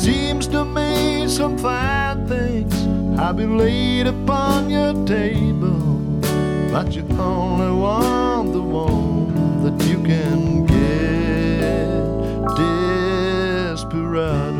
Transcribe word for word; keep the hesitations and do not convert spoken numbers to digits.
Seems to me some fine things have been laid upon your table, but you only want the one that you can get. Desperado.